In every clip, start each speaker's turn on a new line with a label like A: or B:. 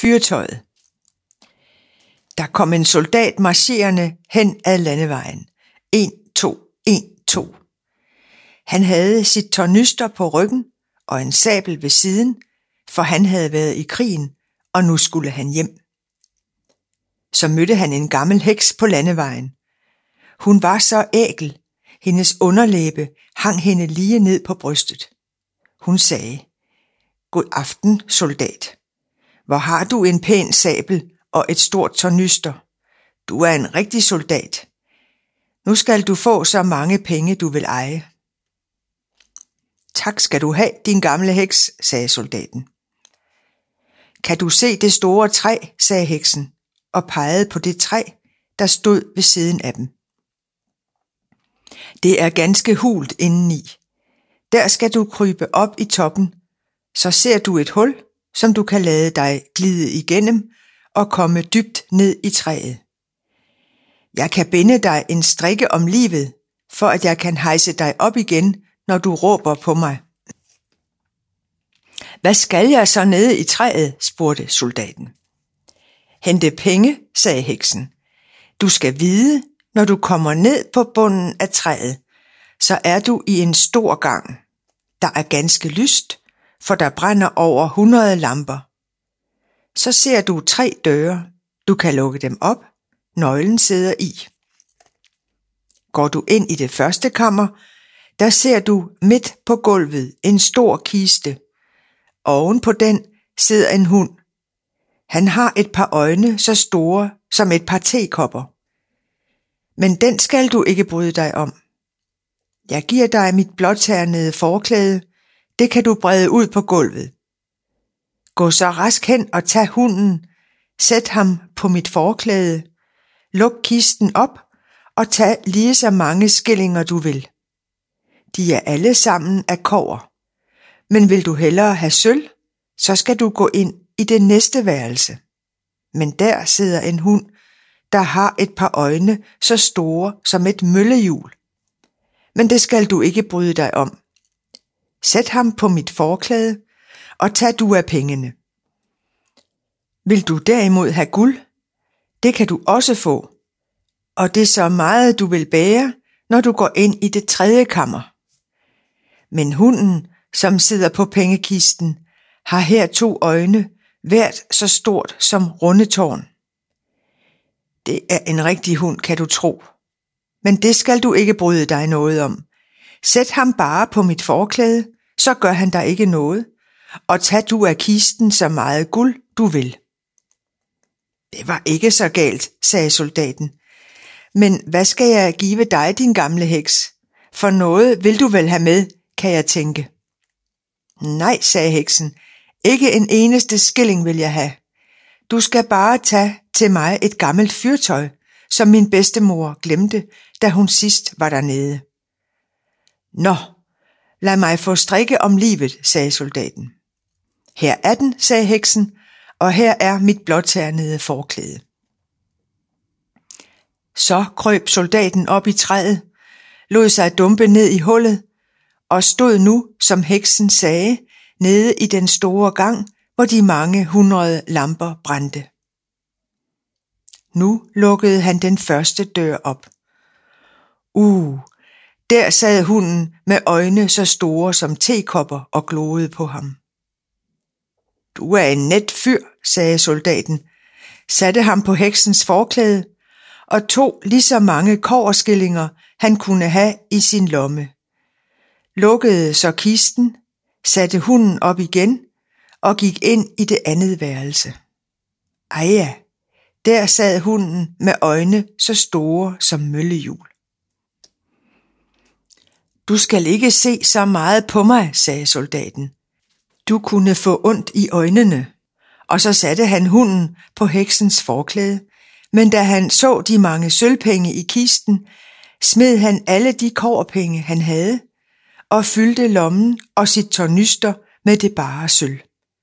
A: fyrtøjet. Der kom en soldat marcherende hen ad landevejen. 1, 2, 1, 2. Han havde sit tornyster på ryggen og en sabel ved siden, for han havde været i krigen, og nu skulle han hjem. Så mødte han en gammel heks på landevejen. Hun var så ækel, hendes underlæbe hang hende lige ned på brystet. Hun sagde: "God aften, soldat. Hvor har du en pæn sabel og et stort tornyster. Du er en rigtig soldat. Nu skal du få så mange penge, du vil eje." "Tak skal du have, din gamle heks," sagde soldaten. "Kan du se det store træ?" sagde heksen, og pegede på det træ, der stod ved siden af dem. "Det er ganske hult indeni. Der skal du krybe op i toppen, så ser du et hul, som du kan lade dig glide igennem og komme dybt ned i træet. Jeg kan binde dig en strikke om livet, for at jeg kan hejse dig op igen, når du råber på mig." "Hvad skal jeg så nede i træet?" spurgte soldaten. "Hente penge," sagde heksen. "Du skal vide, når du kommer ned på bunden af træet, så er du i en stor gang. Der er ganske lyst, for der brænder over 100 lamper. Så ser du 3 døre. Du kan lukke dem op. Nøglen sidder i. Går du ind i det første kammer, der ser du midt på gulvet en stor kiste. Oven på den sidder en hund. Han har et par øjne så store som et par tekopper. Men den skal du ikke bryde dig om. Jeg giver dig mit blåternede forklæde. Det kan du brede ud på gulvet. Gå så rask hen og tag hunden. Sæt ham på mit forklæde. Luk kisten op og tag lige så mange skillinger du vil. De er alle sammen af kobber. Men vil du hellere have sølv, så skal du gå ind i det næste værelse. Men der sidder en hund, der har et par øjne så store som et møllehjul. Men det skal du ikke bryde dig om. Sæt ham på mit forklæde, og tag du af pengene. Vil du derimod have guld? Det kan du også få, og det er så meget du vil bære, når du går ind i det 3. kammer. Men hunden, som sidder på pengekisten, har her 2 øjne, hvert så stort som rundetårn. Det er en rigtig hund, kan du tro. Men det skal du ikke bryde dig noget om. Sæt ham bare på mit forklæde, så gør han dig ikke noget, og tag du af kisten så meget guld du vil. Det var ikke så galt, sagde soldaten. Men hvad skal jeg give dig, din gamle heks? For noget vil du vel have med, kan jeg tænke. Nej, sagde heksen, ikke en eneste skilling vil jeg have. Du skal bare tage til mig et gammelt fyrtøj, som min bedstemor glemte, da hun sidst var dernede. Nå, lad mig få strikke om livet, sagde soldaten. Her er den, sagde heksen, og her er mit blåternede forklæde. Så krøb soldaten op i træet, lod sig dumpe ned i hullet, og stod nu, som heksen sagde, nede i den store gang, hvor de mange 100 lamper brændte. Nu lukkede han den første dør op. Der sad hunden med øjne så store som tekopper og gloede på ham. Du er en net fyr, sagde soldaten, satte ham på heksens forklæde og tog lige så mange kobberskillinger, han kunne have i sin lomme. Lukkede så kisten, satte hunden op igen og gik ind i det andet værelse. Ja, der sad hunden med øjne så store som møllehjul. Du skal ikke se så meget på mig, sagde soldaten. Du kunne få ondt i øjnene. Og så satte han hunden på heksens forklæde, men da han så de mange sølvpenge i kisten, smed han alle de kobberpenge, han havde, og fyldte lommen og sit tornyster med det bare sølv.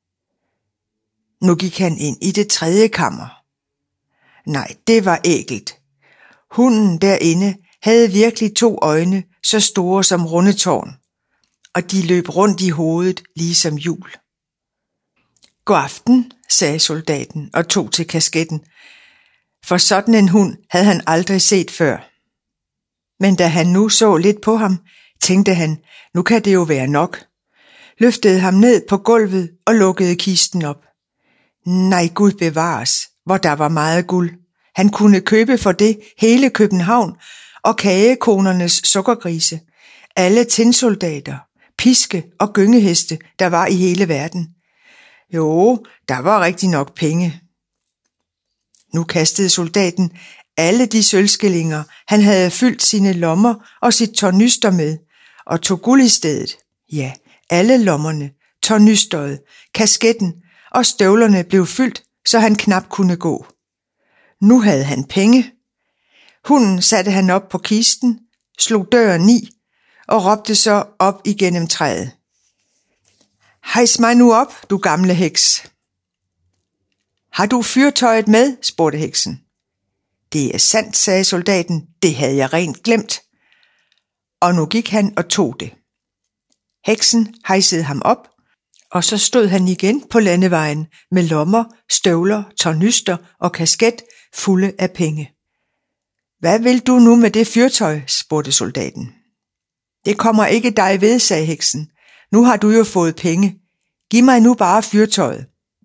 A: Nu gik han ind i det 3. kammer. Nej, det var ækelt. Hunden derinde havde virkelig 2 øjne, så store som rundetårn, og de løb rundt i hovedet ligesom hjul. God aften, sagde soldaten og tog til kasketten, for sådan en hund havde han aldrig set før. Men da han nu så lidt på ham, tænkte han, nu kan det jo være nok. Løftede ham ned på gulvet og lukkede kisten op. Nej, Gud bevares, hvor der var meget guld. Han kunne købe for det hele København og kagekonernes sukkergrise, alle tinsoldater, piske og gyngeheste, der var i hele verden. Jo, der var rigtig nok penge. Nu kastede soldaten alle de sølvskillinger, han havde fyldt sine lommer og sit tornyster med, og tog guld i stedet. Ja, alle lommerne, tornysteret, kasketten og støvlerne blev fyldt, så han knap kunne gå. Nu havde han penge. Hunden satte han op på kisten, slog døren i og råbte så op igennem træet. Hejs mig nu op, du gamle heks. Har du fyrtøjet med? Spurgte heksen. Det er sandt, sagde soldaten. Det havde jeg rent glemt. Og nu gik han og tog det. Heksen hejsede ham op, og så stod han igen på landevejen med lommer, støvler, tornyster og kasket fulde af penge. Hvad vil du nu med det fyrtøj? Spurgte soldaten. Det kommer ikke dig ved, sagde heksen. Nu har du jo fået penge. Giv mig nu bare fyrtøjet.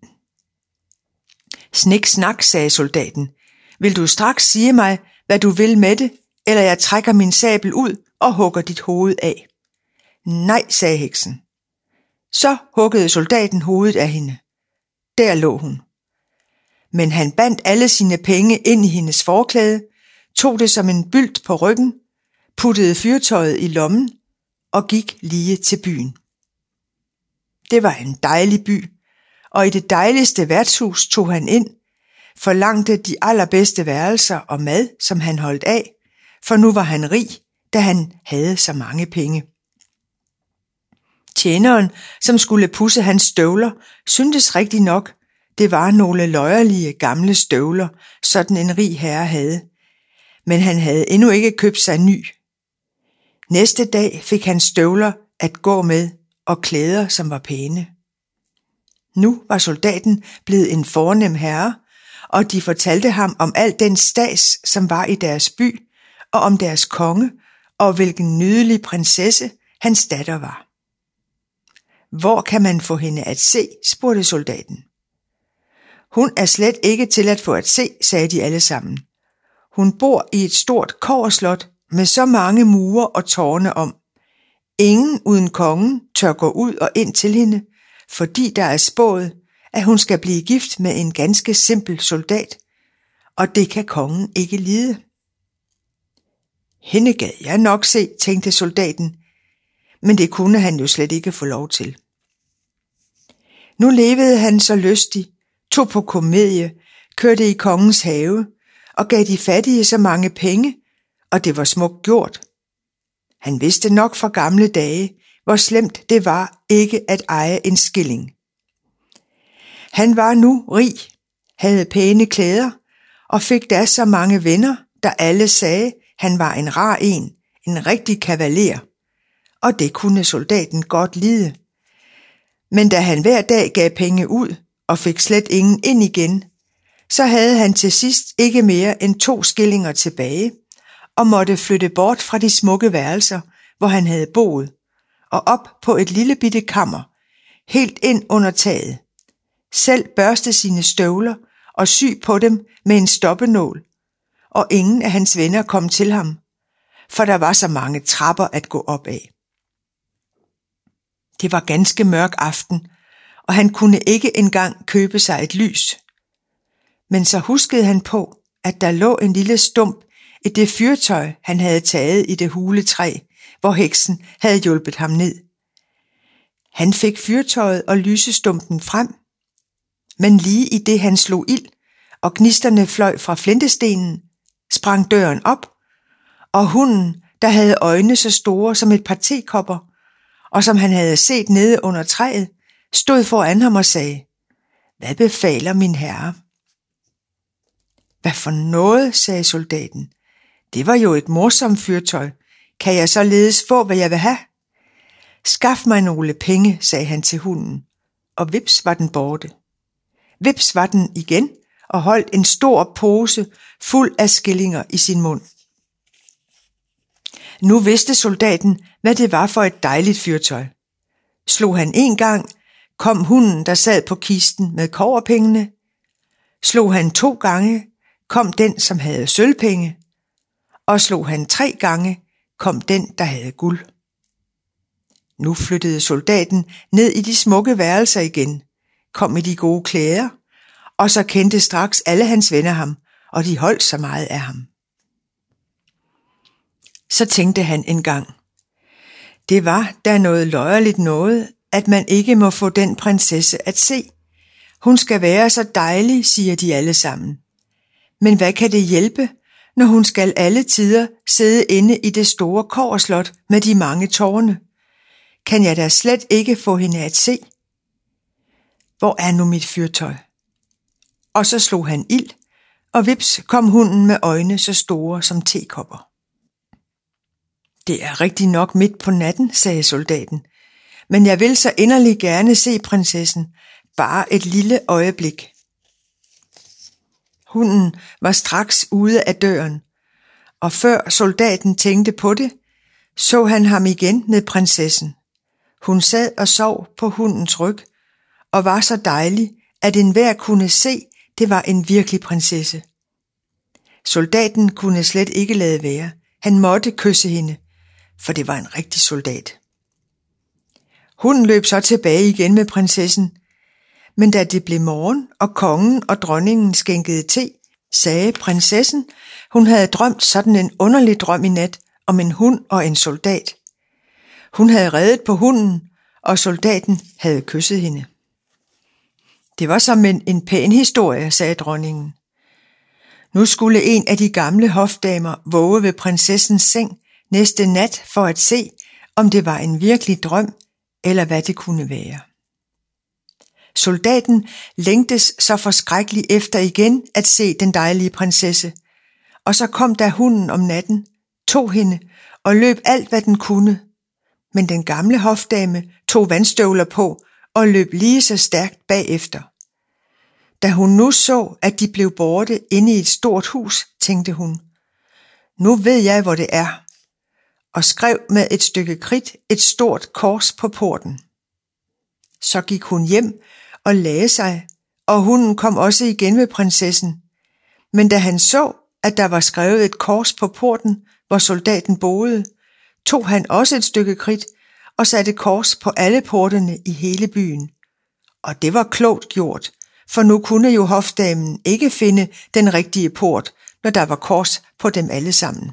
A: Snik snak, sagde soldaten. Vil du straks sige mig, hvad du vil med det, eller jeg trækker min sabel ud og hugger dit hoved af? Nej, sagde heksen. Så huggede soldaten hovedet af hende. Der lå hun. Men han bandt alle sine penge ind i hendes forklæde, tog det som en bylt på ryggen, puttede fyrtøjet i lommen og gik lige til byen. Det var en dejlig by, og i det dejligste værtshus tog han ind, forlangte de allerbedste værelser og mad, som han holdt af, for nu var han rig, da han havde så mange penge. Tjeneren, som skulle pudse hans støvler, syntes rigtig nok, det var nogle løjerlige gamle støvler, sådan en rig herre havde. Men han havde endnu ikke købt sig ny. Næste dag fik han støvler at gå med og klæder, som var pæne. Nu var soldaten blevet en fornem herre, og de fortalte ham om al den stads, som var i deres by, og om deres konge, og hvilken nydelig prinsesse hans datter var. Hvor kan man få hende at se? Spurgte soldaten. Hun er slet ikke til at få at se, sagde de alle sammen. Hun bor i et stort kobberslot med så mange mure og tårne om. Ingen uden kongen tør gå ud og ind til hende, fordi der er spået, at hun skal blive gift med en ganske simpel soldat, og det kan kongen ikke lide. Hende gad jeg nok se, tænkte soldaten, men det kunne han jo slet ikke få lov til. Nu levede han så lystig, tog på komedie, kørte i kongens have og gav de fattige så mange penge, og det var smukt gjort. Han vidste nok fra gamle dage, hvor slemt det var ikke at eje en skilling. Han var nu rig, havde pæne klæder og fik da så mange venner, der alle sagde, han var en rar en rigtig kavaler, og det kunne soldaten godt lide. Men da han hver dag gav penge ud og fik slet ingen ind igen, så havde han til sidst ikke mere end 2 skillinger tilbage og måtte flytte bort fra de smukke værelser, hvor han havde boet, og op på et lille bitte kammer, helt ind under taget. Selv børste sine støvler og sy på dem med en stoppenål, og ingen af hans venner kom til ham, for der var så mange trapper at gå op af. Det var ganske mørk aften, og han kunne ikke engang købe sig et lys. Men så huskede han på, at der lå en lille stump i det fyrtøj, han havde taget i det hule træ, hvor heksen havde hjulpet ham ned. Han fik fyrtøjet og lysestumpen frem, men lige i det han slog ild, og gnisterne fløj fra flintestenen, sprang døren op, og hunden, der havde øjne så store som et par tekopper, og som han havde set nede under træet, stod foran ham og sagde, hvad befaler min herre? Hvad for noget, sagde soldaten. Det var jo et morsomt fyrtøj. Kan jeg således få, hvad jeg vil have? Skaf mig nogle penge, sagde han til hunden, og vips var den borte. Vips var den igen og holdt en stor pose fuld af skillinger i sin mund. Nu vidste soldaten, hvad det var for et dejligt fyrtøj. Slog han en gang, kom hunden, der sad på kisten med kobberpengene. Slog han 2 gange, kom den, som havde sølvpenge. Og slog han 3 gange, kom den, der havde guld. Nu flyttede soldaten ned i de smukke værelser igen, kom i de gode klæder, og så kendte straks alle hans venner ham, og de holdt så meget af ham. Så tænkte han engang, det var da noget løjerligt noget, at man ikke må få den prinsesse at se. Hun skal være så dejlig, siger de alle sammen. Men hvad kan det hjælpe, når hun skal alle tider sidde inde i det store kobberslot med de mange tårne? Kan jeg da slet ikke få hende at se? Hvor er nu mit fyrtøj? Og så slog han ild, og vips kom hunden med øjne så store som tekopper. Det er rigtig nok midt på natten, sagde soldaten, men jeg vil så inderligt gerne se prinsessen, bare et lille øjeblik. Hunden var straks ude af døren, og før soldaten tænkte på det, så han ham igen med prinsessen. Hun sad og sov på hundens ryg, og var så dejlig, at enhver kunne se, det var en virkelig prinsesse. Soldaten kunne slet ikke lade være. Han måtte kysse hende, for det var en rigtig soldat. Hunden løb så tilbage igen med prinsessen, men da det blev morgen, og kongen og dronningen skænkede te, sagde prinsessen, hun havde drømt sådan en underlig drøm i nat om en hund og en soldat. Hun havde reddet på hunden, og soldaten havde kysset hende. Det var som en pæn historie, sagde dronningen. Nu skulle en af de gamle hofdamer våge ved prinsessens seng næste nat for at se, om det var en virkelig drøm, eller hvad det kunne være. Soldaten længtes så forskrækkeligt efter igen at se den dejlige prinsesse, og så kom der hunden om natten, tog hende og løb alt, hvad den kunne. Men den gamle hofdame tog vandstøvler på og løb lige så stærkt bagefter. Da hun nu så, at de blev borte inde i et stort hus, tænkte hun, nu ved jeg, hvor det er, og skrev med et stykke kridt et stort kors på porten. Så gik hun hjem og lagde sig, og hunden kom også igen med prinsessen. Men da han så, at der var skrevet et kors på porten, hvor soldaten boede, tog han også et stykke kridt og satte kors på alle portene i hele byen. Og det var klogt gjort, for nu kunne jo hofdamen ikke finde den rigtige port, når der var kors på dem alle sammen.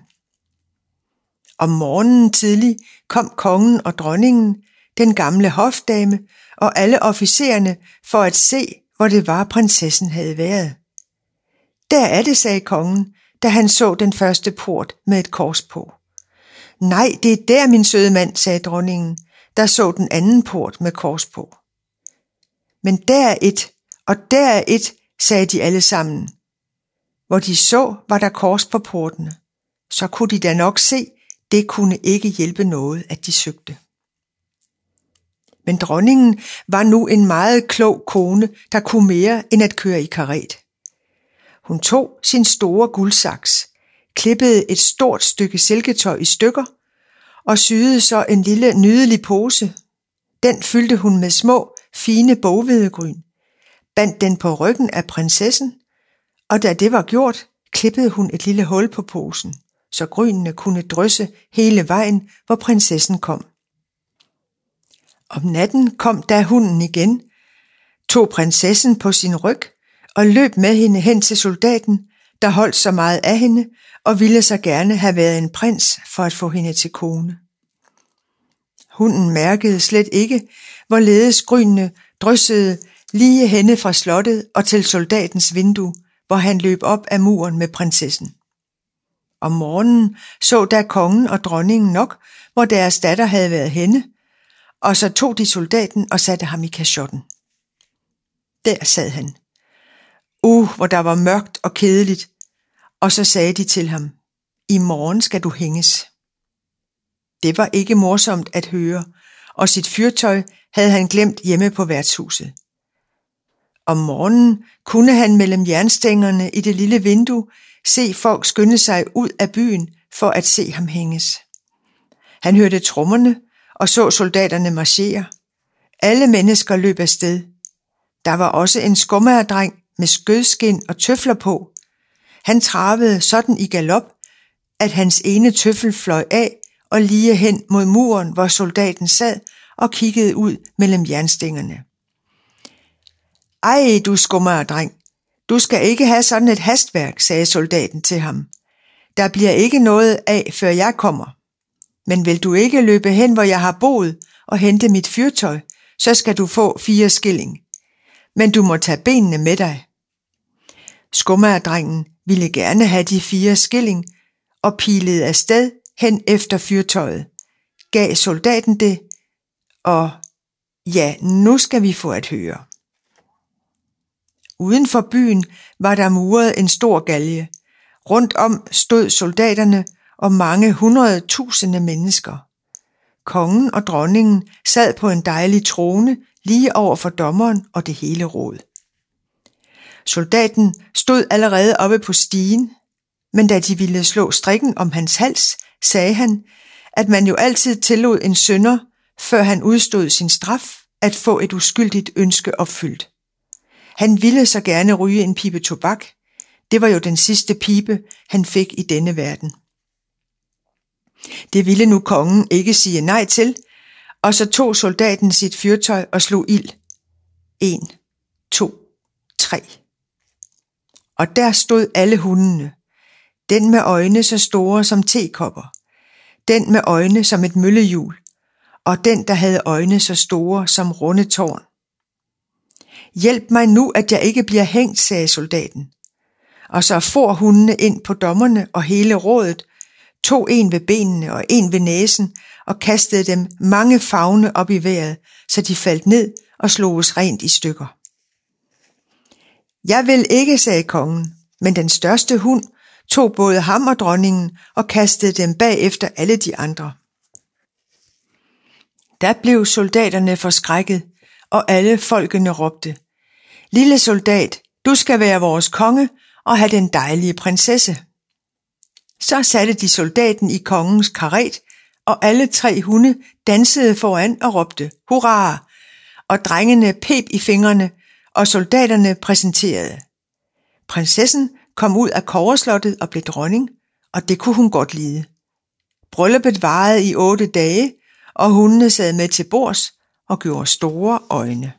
A: Om morgenen tidlig kom kongen og dronningen, den gamle hofdame og alle officererne for at se, hvor det var, prinsessen havde været. Der er det, sagde kongen, da han så den første port med et kors på. Nej, det er der, min søde mand, sagde dronningen, der så den anden port med kors på. Men der er et, og der er et, sagde de alle sammen. Hvor de så, var der kors på portene. Så kunne de da nok se, det kunne ikke hjælpe noget, at de søgte. Men dronningen var nu en meget klog kone, der kunne mere end at køre i karet. Hun tog sin store guldsaks, klippede et stort stykke silketøj i stykker og syede så en lille nydelig pose. Den fyldte hun med små, fine boghvedegryn, bandt den på ryggen af prinsessen, og da det var gjort, klippede hun et lille hul på posen, så grynene kunne drysse hele vejen, hvor prinsessen kom. Om natten kom da hunden igen, tog prinsessen på sin ryg og løb med hende hen til soldaten, der holdt så meget af hende og ville så gerne have været en prins for at få hende til kone. Hunden mærkede slet ikke, hvorledes grynene dryssede lige henne fra slottet og til soldatens vindue, hvor han løb op ad muren med prinsessen. Om morgenen så da kongen og dronningen nok, hvor deres datter havde været henne, og så tog de soldaten og satte ham i kasjotten. Der sad han. Hvor der var mørkt og kedeligt, og så sagde de til ham, i morgen skal du hænges. Det var ikke morsomt at høre, og sit fyrtøj havde han glemt hjemme på værtshuset. Om morgenen kunne han mellem jernstængerne i det lille vindue se folk skynde sig ud af byen for at se ham hænges. Han hørte trommerne og så soldaterne marchere. Alle mennesker løb afsted. Der var også en skomagerdreng med skødskin og tøfler på. Han travede sådan i galop, at hans ene tøffel fløj af og lige hen mod muren, hvor soldaten sad og kiggede ud mellem jernstængerne. Ej, du skomagerdreng, du skal ikke have sådan et hastværk, sagde soldaten til ham. Der bliver ikke noget af, før jeg kommer. Men vil du ikke løbe hen, hvor jeg har boet, og hente mit fyrtøj, så skal du få 4 skilling. Men du må tage benene med dig. Skomagerdrengen ville gerne have de 4 skilling, og pilede afsted hen efter fyrtøjet, gav soldaten det, og ja, nu skal vi få at høre. Uden for byen var der muret en stor galge. Rundt om stod soldaterne og mange 100.000 mennesker. Kongen og dronningen sad på en dejlig trone lige over for dommeren og det hele råd. Soldaten stod allerede oppe på stigen, men da de ville slå strikken om hans hals, sagde han, at man jo altid tillod en synder, før han udstod sin straf, at få et uskyldigt ønske opfyldt. Han ville så gerne ryge en pibe tobak. Det var jo den sidste pibe, han fik i denne verden. Det ville nu kongen ikke sige nej til, og så tog soldaten sit fyrtøj og slog ild. 1, 2, 3. Og der stod alle hundene. Den med øjne så store som tekopper, den med øjne som et møllehjul, og den, der havde øjne så store som runde tårn. Hjælp mig nu, at jeg ikke bliver hængt, sagde soldaten. Og så for hundene ind på dommerne og hele rådet, tog en ved benene og en ved næsen og kastede dem mange favne op i vejret, så de faldt ned og sloges rent i stykker. Jeg vil ikke, sagde kongen, men den største hund tog både ham og dronningen og kastede dem bagefter alle de andre. Der blev soldaterne forskrækket, og alle folkene råbte, lille soldat, du skal være vores konge og have den dejlige prinsesse. Så satte de soldaten i kongens karet, og alle 3 hunde dansede foran og råbte, hurra, og drengene peb i fingrene, og soldaterne præsenterede. Prinsessen kom ud af kobberslottet og blev dronning, og det kunne hun godt lide. Brylluppet varede i 8 dage, og hundene sad med til bords og gjorde store øjne.